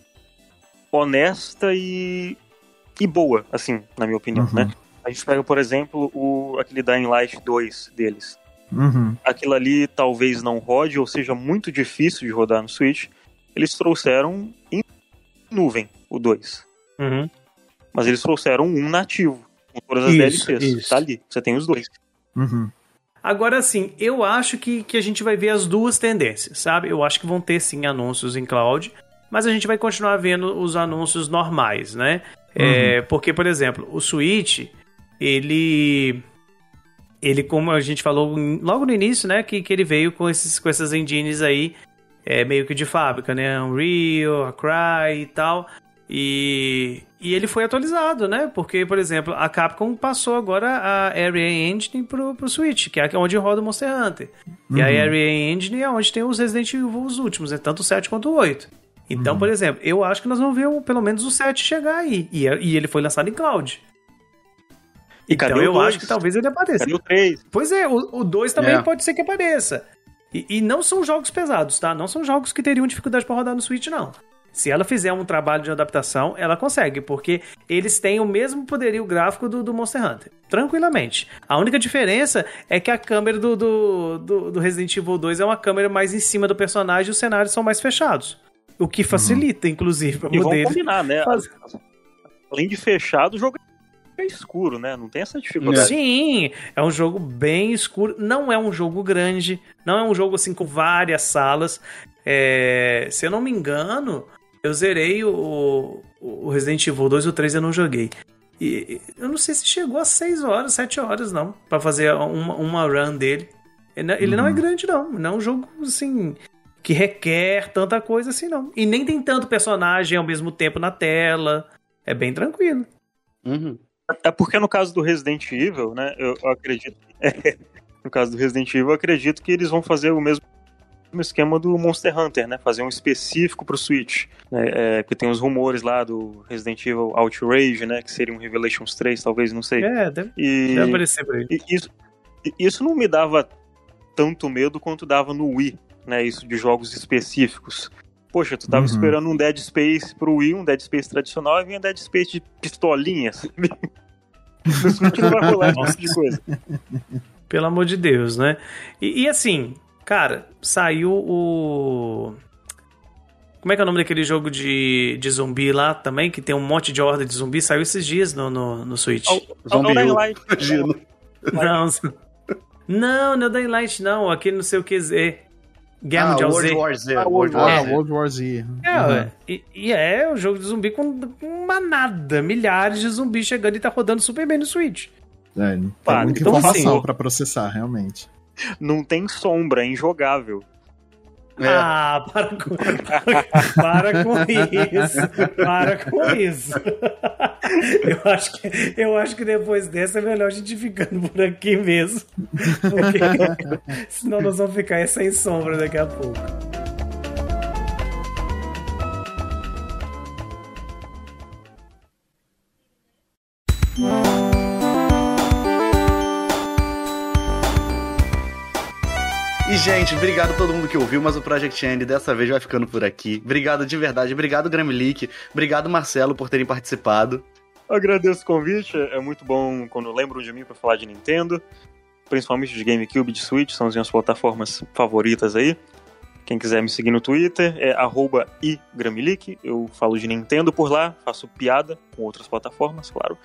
honesta e boa, assim, na minha opinião, né? A gente pega, por exemplo, aquele Dying Light 2 deles. Aquilo ali talvez não rode ou seja muito difícil de rodar no Switch. Eles trouxeram em nuvem o 2. Mas eles trouxeram um nativo com todas as DLCs. Isso. Tá ali, você tem os dois. Agora sim, eu acho que a gente vai ver as duas tendências, sabe? Eu acho que vão ter sim anúncios em cloud, mas a gente vai continuar vendo os anúncios normais, né? Porque, por exemplo, o Switch, ele, como a gente falou logo no início, né, que ele veio com essas engines aí, meio que de fábrica, né, Unreal, a Cry e tal, e ele foi atualizado, né, porque, por exemplo, a Capcom passou agora a Area Engine pro Switch, que é onde roda o Monster Hunter, e a Area Engine é onde tem os Resident Evil os últimos, né, tanto o 7 quanto o 8. Então, por exemplo, eu acho que nós vamos ver pelo menos o 7 chegar aí, e ele foi lançado em cloud. Então eu acho que talvez ele apareça. Cadê o 3? Pois é, o 2 também pode ser que apareça. E não são jogos pesados, tá? Não são jogos que teriam dificuldade pra rodar no Switch, não. Se ela fizer um trabalho de adaptação, ela consegue, porque eles têm o mesmo poderio gráfico do Monster Hunter, tranquilamente. A única diferença é que a câmera do Resident Evil 2 é uma câmera mais em cima do personagem e os cenários são mais fechados. O que facilita, inclusive, pra poder... E vamos combinar, né? Além de fechado, o jogo é escuro, né? Não tem essa dificuldade. Sim, é um jogo bem escuro. Não é um jogo grande. Não é um jogo assim com várias salas. Se eu não me engano, eu zerei o Resident Evil 2 e o 3 eu não joguei. E eu não sei se chegou a 6 horas, 7 horas, não. Pra fazer uma run dele. Ele não é grande, não. Não é um jogo, assim, que requer tanta coisa assim, não. E nem tem tanto personagem ao mesmo tempo na tela. É bem tranquilo. É porque no caso do Resident Evil, né, eu acredito... no caso do Resident Evil, eu acredito que eles vão fazer o mesmo esquema do Monster Hunter, né? Fazer um específico pro Switch. Né? Porque tem os rumores lá do Resident Evil Outrage, né? Que seria um Revelations 3, talvez, não sei. Deve aparecer por aí. Isso não me dava tanto medo quanto dava no Wii, né? Isso de jogos específicos. Poxa, tu tava esperando um Dead Space pro Wii, um Dead Space tradicional, e vinha Dead Space de pistolinha, sabe? No Switch não vai rolar esse tipo de coisa. Pelo amor de Deus, né? E assim, cara, saiu o... Como é que é o nome daquele jogo de zumbi lá também, que tem um monte de horda de zumbi? Saiu esses dias no Switch. Zombie Não é Dying Light, não. Aquele não sei o que Z. Guerra Mundial Z. World War Z. E é um jogo de zumbi com uma nada. Milhares de zumbis chegando e tá rodando super bem no Switch. Tem muita informação pra processar, realmente. Não tem sombra, é injogável. Para com isso. Eu acho que depois dessa é melhor a gente ir ficando por aqui mesmo. Porque senão nós vamos ficar sem sombra daqui a pouco. E E, gente, obrigado a todo mundo que ouviu, mas o Project N dessa vez vai ficando por aqui. Obrigado de verdade, obrigado Gramilique, obrigado Marcelo por terem participado. Agradeço o convite, é muito bom quando lembram de mim pra falar de Nintendo, principalmente de GameCube e de Switch, são as minhas plataformas favoritas aí. Quem quiser me seguir no Twitter é @igramilique, eu falo de Nintendo por lá, faço piada com outras plataformas, claro.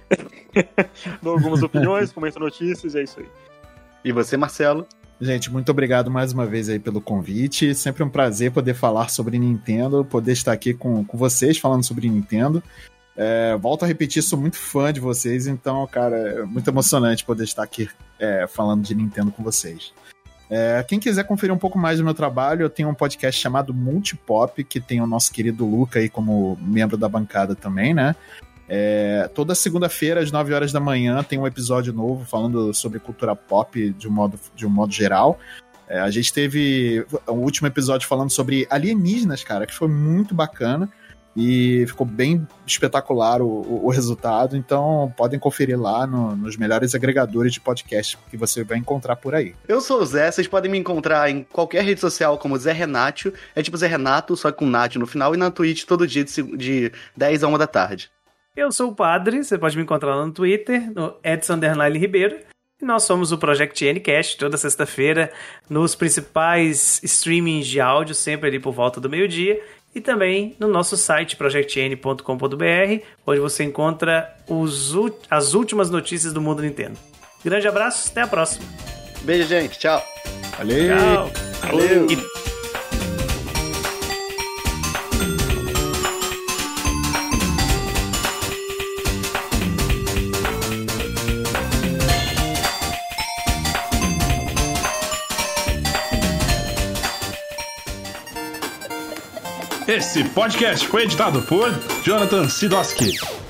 Dou algumas opiniões, comento notícias, é isso aí. E você, Marcelo? Gente, muito obrigado mais uma vez aí pelo convite. Sempre um prazer poder falar sobre Nintendo, poder estar aqui com vocês falando sobre Nintendo. Volto a repetir, sou muito fã de vocês, então, cara, é muito emocionante poder estar aqui falando de Nintendo com vocês. Quem quiser conferir um pouco mais do meu trabalho, eu tenho um podcast chamado Multipop, que tem o nosso querido Luca aí como membro da bancada também, né? Toda segunda-feira, às 9 horas da manhã, tem um episódio novo falando sobre cultura pop de um modo geral. A gente teve o último episódio falando sobre alienígenas, cara, que foi muito bacana. E ficou bem espetacular o resultado, então podem conferir lá nos melhores agregadores de podcast que você vai encontrar por aí. Eu sou o Zé, vocês podem me encontrar em qualquer rede social como Zé Renatio, é tipo Zé Renato, só com Natio no final, e na Twitch todo dia de 10 a 1 da tarde. Eu sou o Padre, você pode me encontrar lá no Twitter, no Edson_Ribeiro. E nós somos o Project Ncast, toda sexta-feira, nos principais streamings de áudio, sempre ali por volta do meio-dia. E também no nosso site, projectn.com.br, onde você encontra as últimas notícias do mundo Nintendo. Grande abraço, até a próxima. Beijo, gente. Tchau. Valeu. Tchau. Valeu. Esse podcast foi editado por Jonathan Sidoski.